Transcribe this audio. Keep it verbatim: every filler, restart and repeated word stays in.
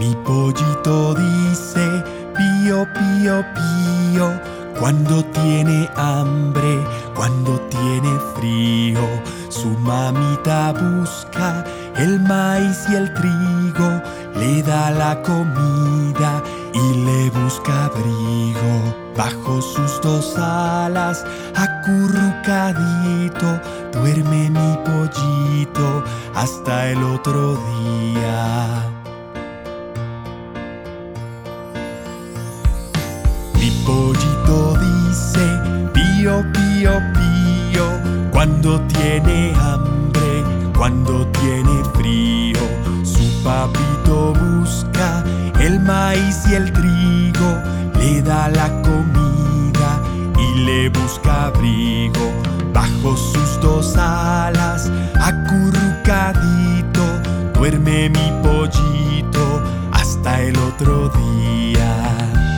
Mi pollito dice pío, pío, pío, cuando tiene hambre, cuando tiene frío. Su mamita busca el maíz y el trigo, le da la comida y le busca abrigo. Bajo sus dos alas, acurrucadito, duerme mi pollito hasta el otro día. Mi pollito dice pío, pío, pío, cuando tiene hambre, cuando tiene frío. Su papito busca el maíz y el trigo, le da la comida y le busca abrigo. Bajo sus dos alas, acurrucadito, duerme mi pollito hasta el otro día.